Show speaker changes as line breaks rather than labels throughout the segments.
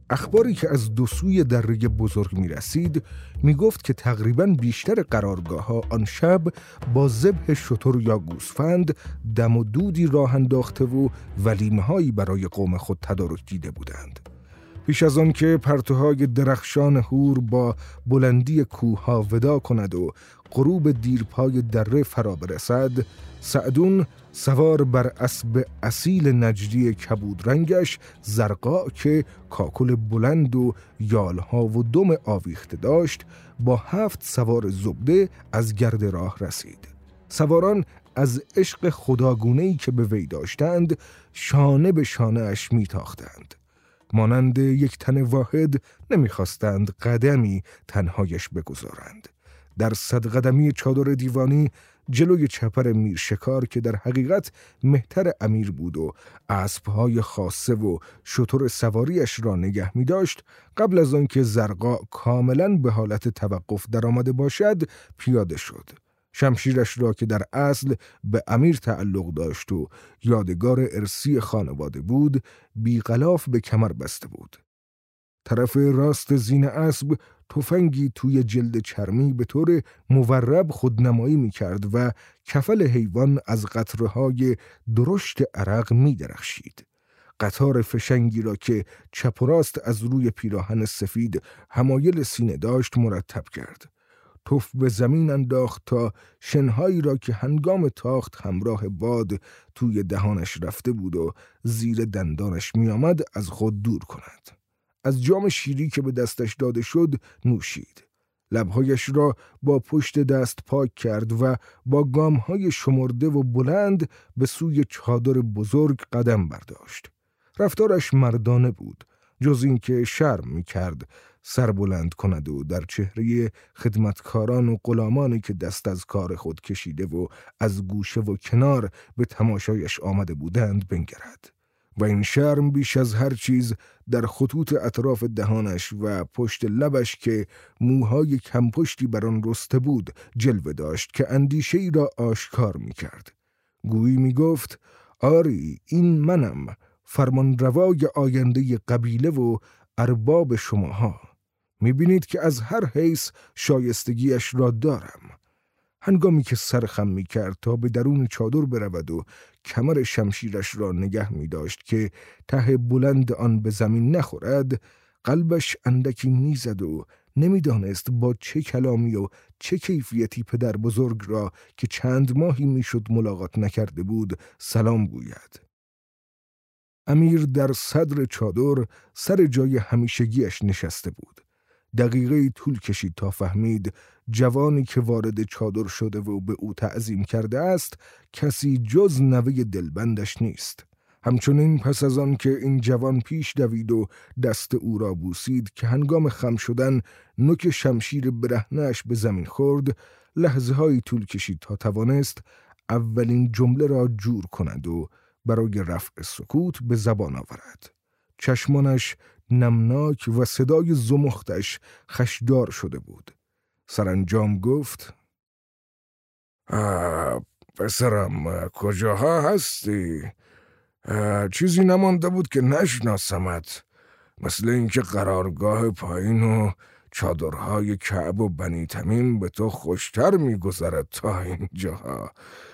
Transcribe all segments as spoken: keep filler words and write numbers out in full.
اخباری که از دو سوی دره بزرگ می رسید می گفت که تقریباً بیشتر قرارگاه ها آن شب با ذبح شتر یا گوسفند دم و دودی راه انداخته و ولیمه هایی برای قوم خود تدارک دیده بودند. پیش از آن که پرتوهای درخشان هور با بلندی کوه ها ودا کند و غروب دیرپای دره فرا برسد، سعدون سوار بر اسب اصیل نجدی کبود رنگش زرقاء که کاکل بلند و یالها و دم آویخته داشت با هفت سوار زبده از گرد راه رسید. سواران از عشق خداگونه‌ای که به وی داشتند شانه به شانه اش میتاختند. مانند یک تن واحد نمیخواستند قدمی تنهایش بگذارند. در صد قدمی چادر دیوانی جلوی چپر میر شکار که در حقیقت مهتر امیر بود و اسبهای خاصه و شتر سواریش را نگه می داشت، قبل از آنکه زرقاء کاملاً به حالت توقف در آمده باشد پیاده شد. شمشیرش را که در اصل به امیر تعلق داشت و یادگار ارثی خانواده بود بیغلاف به کمر بسته بود. طرف راست زین اسب تفنگی توی جلد چرمی به طور مورب خودنمایی می کرد و کفل حیوان از قطره‌های درشت عرق می درخشید. قطار فشنگی را که چپ و راست از روی پیراهن سفید حمایل سینه داشت مرتب کرد. توف به زمین انداخت تا شنهایی را که هنگام تاخت همراه باد توی دهانش رفته بود و زیر دندانش می آمد از خود دور کند. از جام شیری که به دستش داده شد نوشید. لبهایش را با پشت دست پاک کرد و با گامهای شمرده و بلند به سوی چادر بزرگ قدم برداشت. رفتارش مردانه بود، جز این که شرم می کرد سر بلند کند و در چهره خدمتکاران و غلامانی که دست از کار خود کشیده و از گوشه و کنار به تماشایش آمده بودند بنگرد. و این شرم بیش از هر چیز در خطوط اطراف دهانش و پشت لبش که موهای کمپشتی بر آن رسته بود جلوه داشت که اندیشه‌ای را آشکار می کرد. گویی می گفت: آری این منم، فرمانروای آینده قبیله و ارباب شماها. می بینید که از هر حیث شایستگیش را دارم. هنگامی که سر خم می کرد تا به درون چادر برود و کمر شمشیرش را نگه می داشت که ته بلند آن به زمین نخورد، قلبش اندکی می زد و نمی دانست با چه کلامی و چه کیفیتی پدر بزرگ را که چند ماهی می شد ملاقات نکرده بود سلام گوید. امیر در صدر چادر سر جای همیشگیش نشسته بود. دقیقه طول کشید تا فهمید جوانی که وارد چادر شده و به او تعظیم کرده است کسی جز نوه دلبندش نیست. همچنین پس از آن که این جوان پیش دوید و دست او را بوسید که هنگام خم شدن نوک شمشیر برهنه‌اش به زمین خورد، لحظه هایی طول کشید تا توانست اولین جمله را جور کند و برای رفع سکوت به زبان آورد. چشمانش نمناک و صدای زمختش خشدار شده بود. سرانجام گفت: پسرم کجاها هستی؟ چیزی نمانده بود که نشناسمت، مثل اینکه قرارگاه پایین و چادرهای کعب و بنی تمیم به تو خوشتر میگذرد تا اینجاها.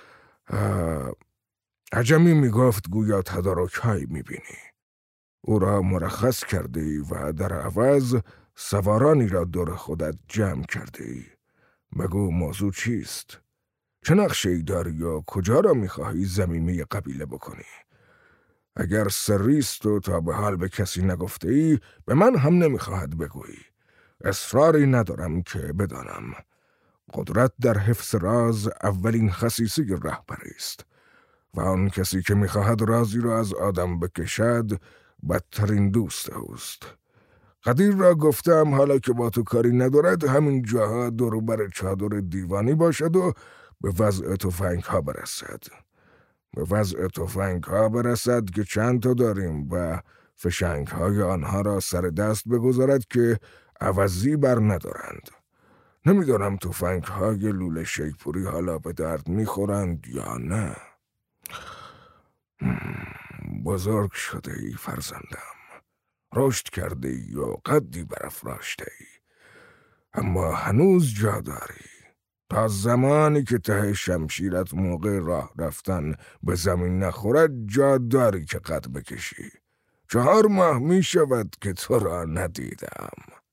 عجمی میگفت گویا تدارک‌هایی میبینی. او را مرخص کرده ای و در عوض سوارانی را دور خودت جمع کرده ای. بگو موضوع چیست؟ چه نقشه‌ای داری یا کجا را میخواهی ضمیمه قبیله بکنی؟ اگر سریست و تا به حال به کسی نگفته ای به من هم نمیخواهد بگویی. اصراری ندارم که بدانم. قدرت در حفظ راز اولین خصیصه رهبری است و آن کسی که میخواهد رازی را از آدم بکشد بدترین دوست اوست. قدیر را گفتم حالا که با تو کاری ندارد همین جاها دور بر چادر دیوانی باشد و به وضع تفنگ ها برسد. به وضع تفنگ ها برسد که چند تا داریم و فشنگ های آنها را سر دست بگذارد که عوضی بر ندارند. نمیدانم تفنگ های لوله شیپوری حالا به درد میخورند یا نه. بزرگ شده ای فرزندم. رشد کرده ای و قدی برافراشته ای، اما هنوز جا داری. تا زمانی که ته شمشیرت موقع راه رفتن به زمین نخورد جا داری که قد بکشی. چهار ماه می شود که تو را ندیدم.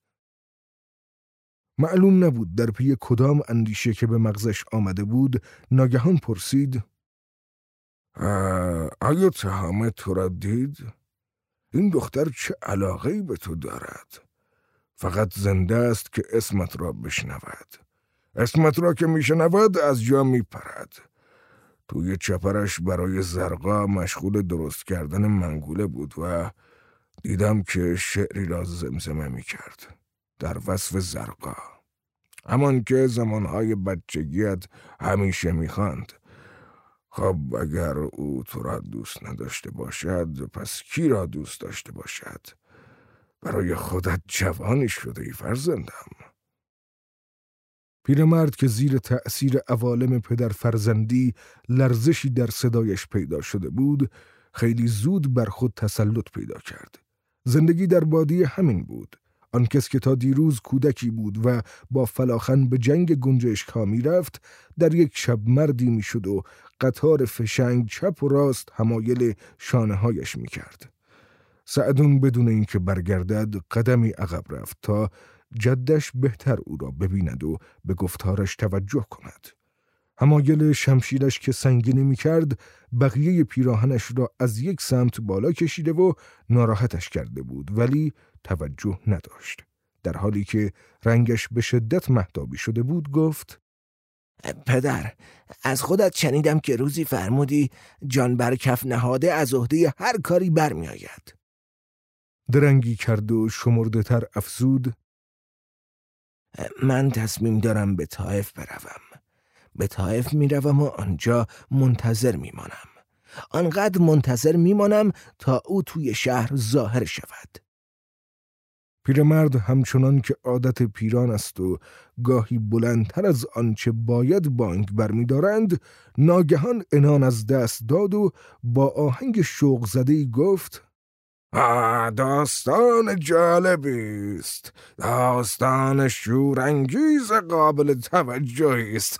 معلوم نبود در پی کدام اندیشه که به مغزش آمده بود ناگهان پرسید: آیا تهامه تو را دید؟ این دختر چه علاقه‌ای به تو دارد؟ فقط زنده است که اسمت را بشنود. اسمت را که میشنود از جا میپرد. توی چپرش برای زرقا مشغول درست کردن منگوله بود و دیدم که شعری را زمزمه میکرد در وصف زرقا، همان که زمانهای بچگیت همیشه میخواند. خب اگر او تو را دوست نداشته باشد پس کی را دوست داشته باشد؟ برای خودت جوانی شده ای فرزندم. پیرمرد که زیر تأثیر عوالم پدر فرزندی لرزشی در صدایش پیدا شده بود خیلی زود بر خود تسلط پیدا کرد. زندگی در بادیه همین بود. آن کس که تا دیروز کودکی بود و با فلاخن به جنگ گنجشک‌ها می رفت در یک شب مردی می شد و قطار فشنگ چپ و راست حمایل شانه هایش می کرد. سعدون بدون اینکه برگردد قدمی عقب رفت تا جدش بهتر او را ببیند و به گفتارش توجه کند. حمایل شمشیرش که سنگینی می کرد بقیه پیراهنش را از یک سمت بالا کشیده و ناراحتش کرده بود، ولی توجه نداشت. در حالی که رنگش به شدت مهتابی شده بود گفت:
پدر، از خودت شنیدم که روزی فرمودی جان بر کف نهاده از عهده هر کاری برمی آید.
درنگی کرد و شمرده تر افزود:
من تصمیم دارم به طائف بروم. به طائف می روم و آنجا منتظر می مانم. آنقدر منتظر می مانم تا او توی شهر ظاهر شود.
پیرمرد همچنان که عادت پیران است و گاهی بلندتر از آنچه باید بانگ برمی دارند ناگهان عنان از دست داد و با آهنگ شوق زده‌ای گفت: آه داستان جالبی است. داستان شورانگیز قابل توجهی است.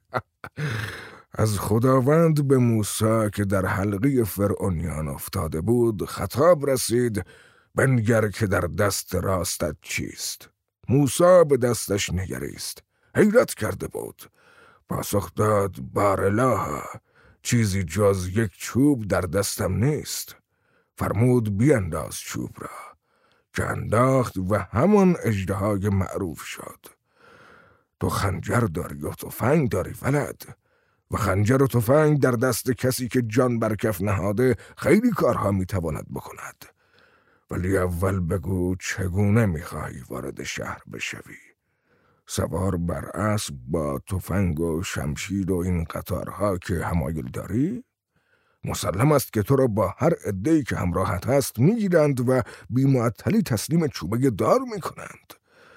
از خداوند به موسی که در حلقه فرعونیان افتاده بود خطاب رسید: بنگر که در دست راستت چیست؟ موسی به دستش نگریست، حیرت کرده بود. پاسخ داد: بارالله، چیزی جز یک چوب در دستم نیست. فرمود بیانداز چوب را، که انداخت و همان اژدهای معروف شد. تو خنجر داری و تفنگ داری ولد، و خنجر و تفنگ در دست کسی که جان بر کف نهاده خیلی کارها میتواند بکند. ولی اول بگو چگونه میخواهی وارد شهر بشوی؟ سوار بر اسب با تفنگ و شمشیر و این قطارها که حمایل داری؟ مسلم است که تو را با هر عده‌ای که همراهت هست میگیرند و بی‌معطلی تسلیم چوبه دار میکنند.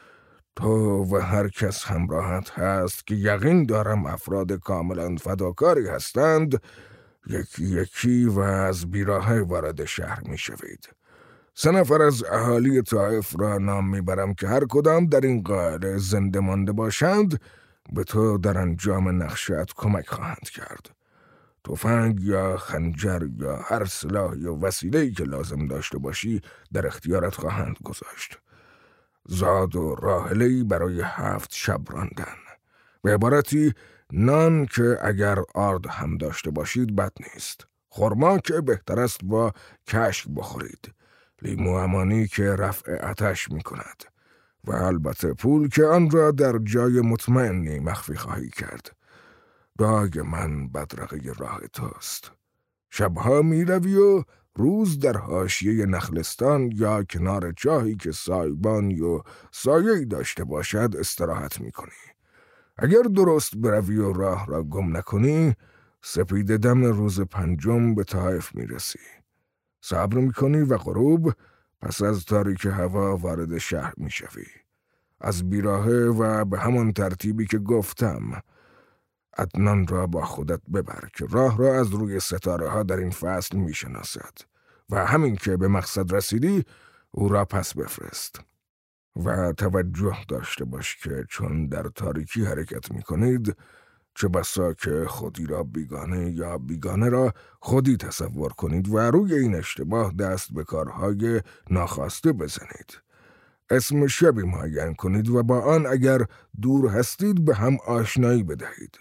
تو و هر کس همراهت هست که یقین دارم افراد کاملا فداکاری هستند یکی یکی و از بیراهه وارد شهر میشوید. سه نفر از اهالی طائف را نام میبرم که هر کدام در این قاعده زنده مانده باشند به تو در انجام نقشت کمک خواهند کرد. تفنگ یا خنجر یا هر سلاح یا وسیله‌ای که لازم داشته باشی در اختیارت خواهند گذاشت. زاد و راحله‌ای برای هفت شب راندن. به عبارتی نان که اگر آرد هم داشته باشید بد نیست. خرما که بهتر است با کشک بخورید. لیمو امانی که رفع آتش می کند. و البته پول که آن را در جای مطمئنی مخفی خواهی کرد. داگ من بدرقه راه توست. شبها می روی و روز در حاشیه نخلستان یا کنار چاهی که سایبانی و سایه‌ای داشته باشد استراحت می کنی. اگر درست بروی و راه را گم نکنی سپید دم روز پنجم به طائف می رسی. صبر می کنی و غروب پس از تاریک هوا وارد شهر می شوی. از بیراهه و به همان ترتیبی که گفتم عدنان را با خودت ببر که راه را از روی ستاره ها در این فصل می شناسد و همین که به مقصد رسیدی او را پس بفرست و توجه داشته باش که چون در تاریکی حرکت می کنید چه بسا که خودی را بیگانه یا بیگانه را خودی تصور کنید و روی این اشتباه دست به کارهای ناخواسته بزنید. اسم شبی معین کنید و با آن اگر دور هستید به هم آشنایی بدهید.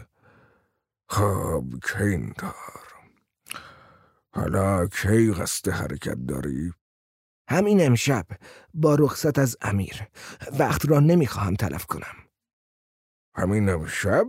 خب کین دار، حالا کی قصد حرکت داری؟
همین امشب با رخصت از امیر. وقت را نمیخواهم تلف کنم.
همین امشب؟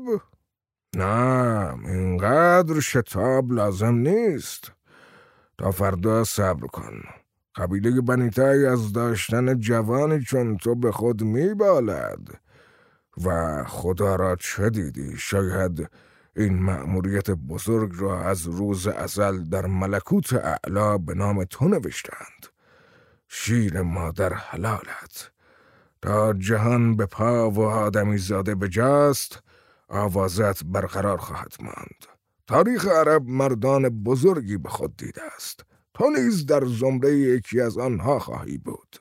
نه، اینقدر شتاب لازم نیست. تا فردا صبر کن. قبیله بنی تای از داشتن جوانی چون تو به خود میبالد و خدا را چه دیدی؟ شاید این مأموریت بزرگ را از روز ازل در ملکوت اعلا به نام تو نوشتند. شیر مادر حلالت. تا جهان به پا و آدمی زاده بجاست آوازت برقرار خواهد ماند. تاریخ عرب مردان بزرگی به خود دیده است. تو نیز در زمره یکی از آنها خواهی بود.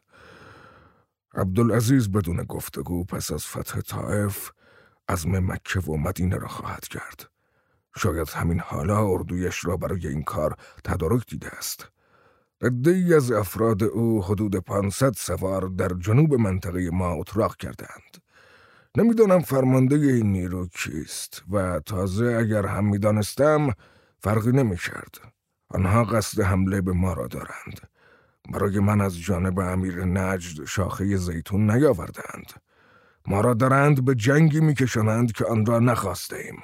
عبدالعزیز بدون گفتگو پس از فتح طائف عزم مکه و مدینه را خواهد کرد. شاید همین حالا اردویش را برای این کار تدارک دیده است. عده‌ای از افراد او حدود پانصد سوار در جنوب منطقه ما اتراق کردند. نمیدانم فرمانده این نیرو کیست و تازه اگر هم میدانستم فرقی نمی کرد. آنها قصد حمله به ما را دارند. برای من از جانب امیر نجد شاخه زیتون نیاوردند. ما را دارند به جنگی میکشانند که آن را نخواسته ایم.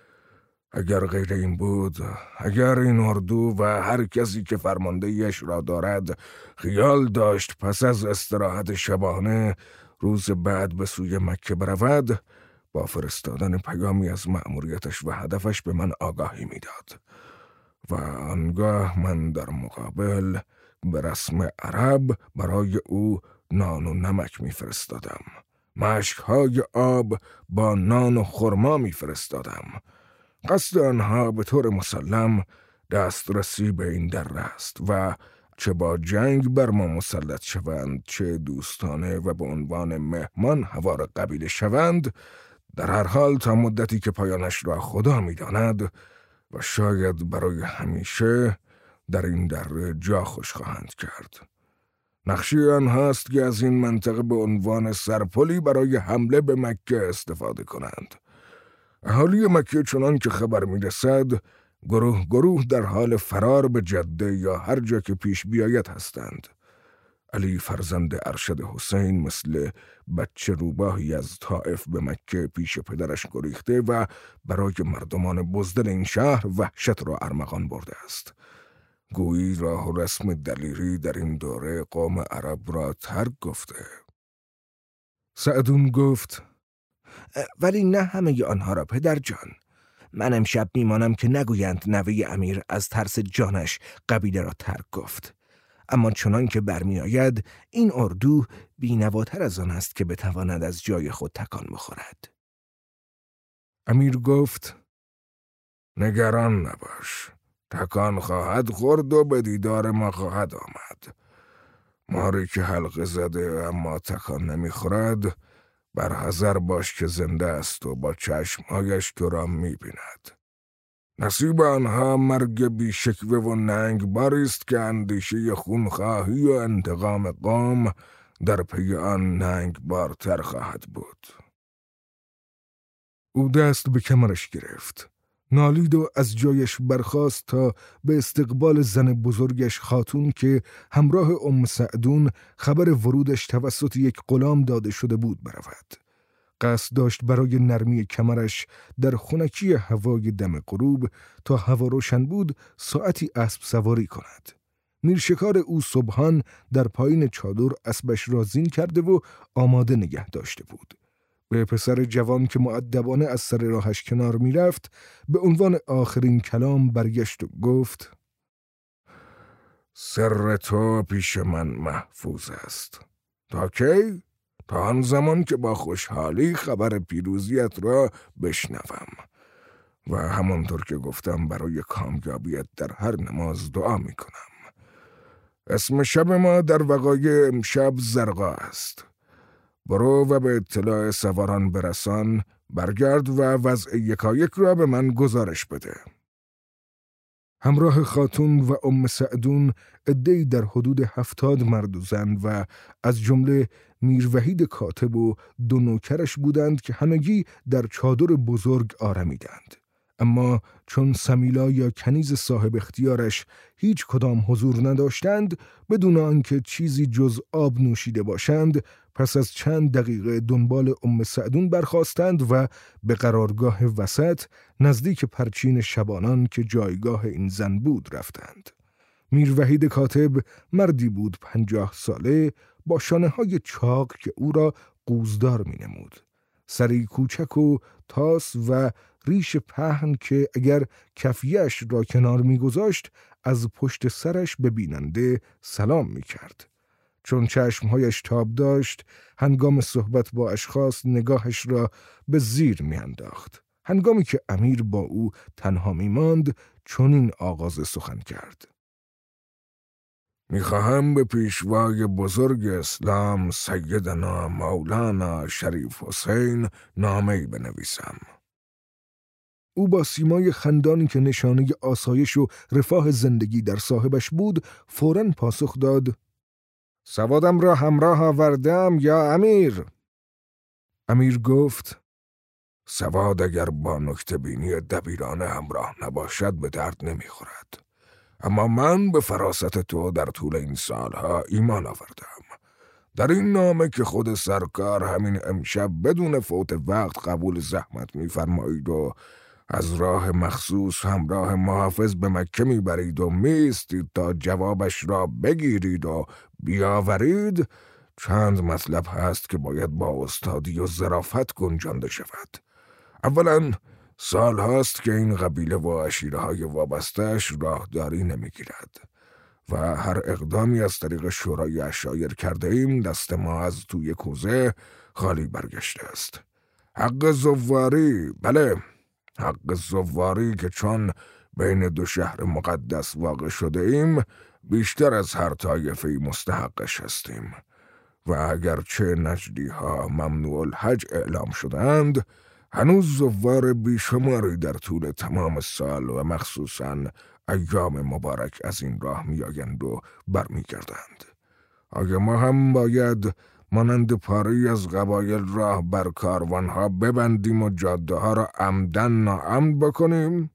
اگر غیر این بود، اگر این اردو و هر کسی که فرمانده ایش را دارد خیال داشت پس از استراحت شبانه روز بعد به سوی مکه برود، با فرستادن پیامی از مأموریتش و هدفش به من آگاهی میداد و آنگاه من در مقابل به رسم عرب برای او نان و نمک میفرستادم. مشکهای آب با نان و خرما میفرستادم. قصد آنها به طور مسلم دسترسی به این دره است و چه با جنگ بر ما مسلط شوند چه دوستانه و به عنوان مهمان حوار قبیله شوند، در هر حال تا مدتی که پایانش را خدا می‌داند و شاید برای همیشه در این دره جا خوش خواهند کرد. نقشی آنهاست که از این منطقه به عنوان سرپلی برای حمله به مکه استفاده کنند. اهالی مکه چنان که خبر می‌رسد گروه گروه در حال فرار به جده یا هر جا که پیش بیاید هستند. علی فرزند ارشد حسین مثل بچه روباهی از طائف به مکه پیش پدرش گریخته و برای مردمان بزدل این شهر وحشت را ارمغان برده است. گویی راه و رسم دلیری در این دوره قوم عرب را ترک گفته. سعدون گفت
ولی نه همه آنها را پدر جان. من امشب میمانم که نگویند نوه امیر از ترس جانش قبیله را ترک گفت. اما چنان که برمی آید این اردو بینواتر از آن است که بتواند از جای خود تکان بخورد.
امیر گفت نگران نباش. تکان خواهد خورد و به دیدار ما خواهد آمد. ماری که حلقه زده اما تکان نمیخورد، برحذر باش که زنده است و با چشمهایش تو را میبیند. نصیب آنها مرگ بیشکوه و ننگ باریست که اندیشه خونخواهی و انتقام قوم در پی آن ننگ بارتر خواهد بود. او دست به کمرش گرفت. نالید و از جایش برخاست تا به استقبال زن بزرگش خاتون که همراه ام سعدون خبر ورودش توسط یک غلام داده شده بود برود. قصد داشت برای نرمی کمرش در خنکی هوای دم غروب تا هوا روشن بود ساعتی اسب سواری کند. میرشکار او سبحان در پایین چادر اسبش را زین کرده و آماده نگه داشته بود. به پسر جوان که مؤدبانه از سر راهش کنار میرفت به عنوان آخرین کلام برگشت و گفت سر تو پیش من محفوظ است. تا کی؟ تا آن زمان که با خوشحالی خبر پیروزیت را بشنوم و همانطور که گفتم برای کامیابیت در هر نماز دعا میکنم. اسم شب ما در وقایع امشب زرقا است. برو و به اطلاع سواران برسان، برگرد و وضع یکایک را به من گزارش بده. همراه خاتون و ام سعدون عده‌ای در حدود هفتاد مرد و زن و از جمله میر وحید کاتب و دو نوکرش بودند که همگی در چادر بزرگ آرمیدند. اما چون سمیلا یا کنیز صاحب اختیارش هیچ کدام حضور نداشتند، بدون آنکه چیزی جز آب نوشیده باشند، پس از چند دقیقه دنبال ام سعدون برخاستند و به قرارگاه وسط نزدیک پرچین شبانان که جایگاه این زن بود رفتند. میر وحید کاتب مردی بود پنجاه ساله با شانه های چاق که او را قوزدار می نمود. سری کوچک و تاس و ریش پهن که اگر کفیش را کنار می گذاشت از پشت سرش به بیننده سلام می کرد. چون چشمهایش تاب داشت، هنگام صحبت با اشخاص نگاهش را به زیر می انداخت. هنگامی که امیر با او تنها می ماند، چنین آغاز سخن کرد. میخواهم به پیشوای بزرگ اسلام سیدنا مولانا شریف حسین نامه‌ای بنویسم. او با سیمای خندانی که نشانه آسایش و رفاه زندگی در صاحبش بود فوراً پاسخ داد: سوادم را همراه آوردم یا امیر؟ امیر گفت: سواد اگر با نکته بینی دبیرانه همراه نباشد به درد نمیخورد. اما من به فراست تو در طول این سالها ایمان آوردم. در این نامه که خود سرکار همین امشب بدون فوت وقت قبول زحمت می‌فرمایید و از راه مخصوص همراه محافظ به مکه میبرید و میستید تا جوابش را بگیرید و بیاورید، چند مطلب هست که باید با استادی و ظرافت گنجانده شود. اولا سال هاست که این قبیله و عشیره های وابستش راهداری نمیگیرد و هر اقدامی از طریق شورای عشایر کرده ایم دست ما از توی کوزه خالی برگشته است. حق زواری، بله حق زواری که چون بین دو شهر مقدس واقع شده ایم بیشتر از هر طایفه‌ای مستحقش هستیم و اگرچه نجدی ها ممنوع الحج اعلام شدند، هنوز زوار بیشماری در طول تمام سال و مخصوصاً ایام مبارک از این راه میآیند و برمیگردند. آیا ما هم باید مانند پاری از قبایل راه بر کاروانها ببندیم و جاده ها را عمدن ناامن بکنیم؟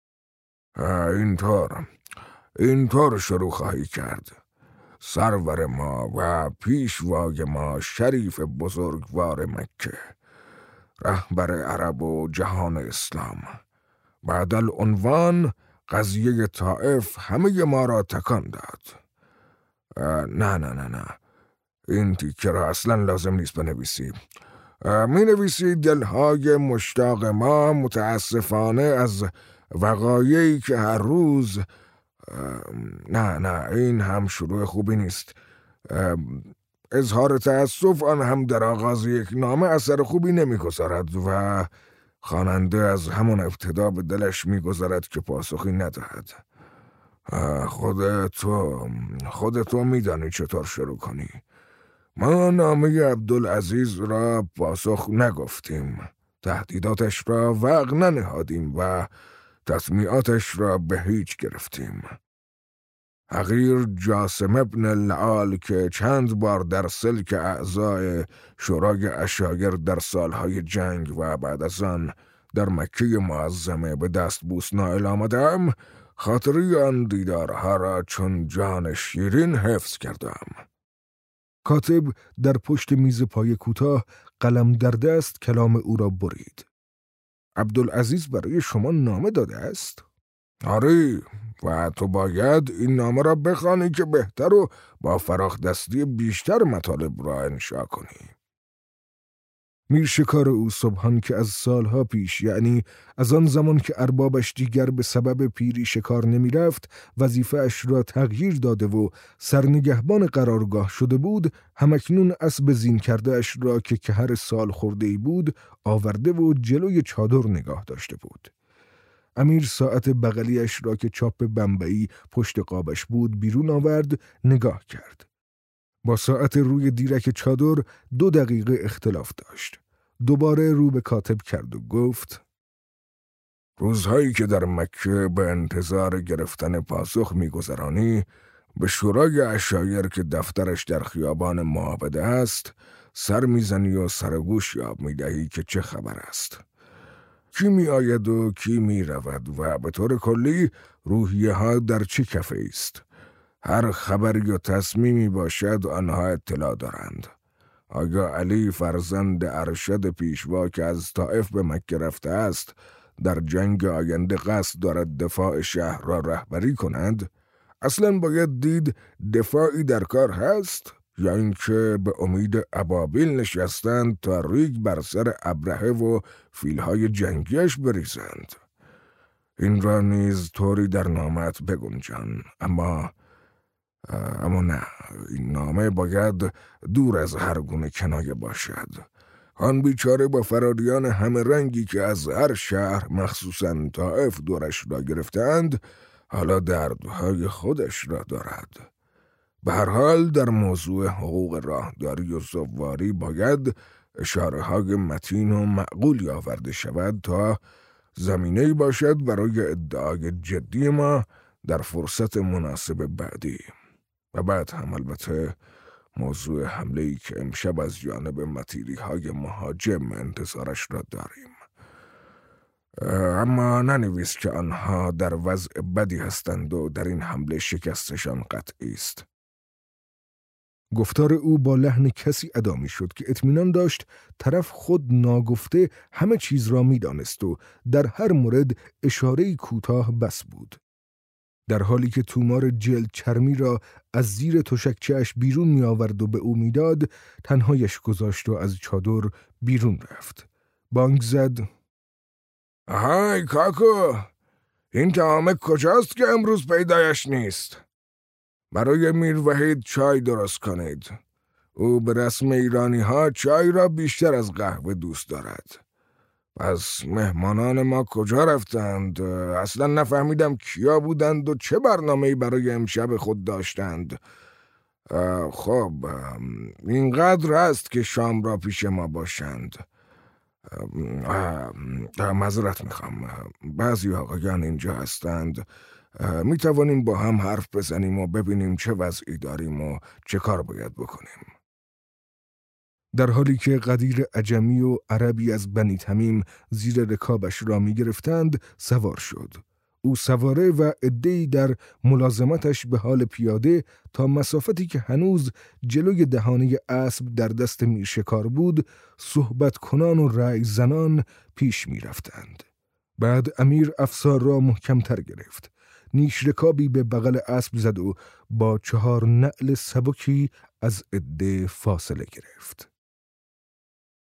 اینطور اینطور شروع خواهی کرد. سرور ما و پیشوای ما شریف بزرگوار مکه، رهبر عرب و جهان اسلام، بعدل عنوان قضیه طائف همه ما را تکان داد. نه نه نه نه این تیکه را اصلا لازم نیست بنویسی. می نویسی دلهای مشتاق ما متاسفانه از وقایعی که هر روز. نه نه این هم شروع خوبی نیست. اظهار تأسف آن هم در آغاز یک نامه اثر خوبی نمیگذارد و خواننده از همون ابتدا به دلش میگذارد که پاسخی ندهد. خود تو خود تو میدانی چطور شروع کنی. ما نامه عبدالعزیز را پاسخ نگفتیم، تهدیداتش را وقع ننهادیم و تسمیعاتش را به هیچ گرفتیم. حقیر جاسم ابن العال که چند بار در سلک اعضای شورای عشایر در سالهای جنگ و بعد از آن در مکه معظمه به دست بوس نائل آمدم، خاطری آن دیدارها را چون جان شیرین حفظ کردم. کاتب در پشت میز پای کوتاه قلم در دست کلام او را برید. عبدالعزیز برای شما نامه داده است؟ آره، و تو باید این نامه را بخوانی که بهتر و با فراخ دستی بیشتر مطالب را انشا کنی. میر شکار او سبحان که از سالها پیش، یعنی از آن زمان که اربابش دیگر به سبب پیری شکار نمی رفت، وظیفه اش را تغییر داده و سرنگهبان قرارگاه شده بود، همکنون اسب زین کرده اش را که کهر سال خورده‌ای بود آورده و جلوی چادر نگاه داشته بود. امیر ساعت بغلیش را که چاپ بمبئی پشت قابش بود بیرون آورد، نگاه کرد. با ساعت روی دیرک چادر دو دقیقه اختلاف داشت. دوباره رو به کاتب کرد و گفت:
روزهایی که در مکه به انتظار گرفتن پاسخ می‌گذرانی، به شورای عشایر که دفترش در خیابان معابده است سر میزنی و سرگوش یاب میدهی که چه خبر است. کی می آید و کی می رود و به طور کلی روحیه ها در چه کفه است. هر خبری و تصمیمی باشد آنها اطلاع دارند. آیا علی فرزند ارشد پیشوا که از طائف به مکه رفته است در جنگ آینده قصد دارد دفاع شهر را رهبری کند؟ اصلا باید دید دفاعی در کار هست یا اینکه به امید ابابیل نشستند تا ریگ بر سر ابرهه و فیلهای جنگیش بریزند. این را نیز طوری در نامت بگنجان، اما اما نه، این نامه باید دور از هر گونه کنایه باشد. آن بیچاره با فراریان همه رنگی که از هر شهر مخصوصاً طائف دورش را گرفتند حالا دردهای خودش را دارد. به هر حال در موضوع حقوق راهداری و زواری باید اشاره های متین و معقولی آورده شود تا زمینه‌ای باشد برای ادعای جدی ما در فرصت مناسب بعدی. و بعد هم البته موضوع حمله‌ای که امشب از جانب متیری های مهاجم انتظارش را داریم. اما ننویس که آنها در وضع بدی هستند و در این حمله شکستشان قطعی است.
گفتار او با لحن کسی ادا می شد که اطمینان داشت طرف خود ناگفته همه چیز را می دانست و در هر مورد اشاره‌ای کوتاه بس بود. در حالی که تومار جلد چرمی را از زیر تشکچه‌اش بیرون می آورد و به او می داد، تنهایش گذاشت و از چادر بیرون رفت. بانگ زد:
آهای کاکو، این طعام کجاست که امروز پیدایش نیست؟ برای میر وحید چای درست کنید. او به رسم ایرانی ها چای را بیشتر از قهوه دوست دارد. پس مهمانان ما کجا رفتند؟ اصلا نفهمیدم کیا بودند و چه برنامه‌ای برای امشب خود داشتند. خب اینقدر است که شام را پیش ما باشند. معذرت میخوام، بعضی آقایان اینجا هستند. می توانیم با هم حرف بزنیم و ببینیم چه وضعی داریم و چه کار باید بکنیم.
در حالی که قدیر عجمی و عربی از بنی تمیم زیر رکابش را می گرفتند سوار شد. او سواره و عده‌ای در ملازمتش به حال پیاده تا مسافتی که هنوز جلوی دهانه اسب در دست میرشکار بود صحبت کنان و رأی زنان پیش می رفتند. بعد امیر افسار را محکمتر گرفت. نیش رکابی به بغل اسب زد و با چهار نعل سبکی از عده فاصله گرفت.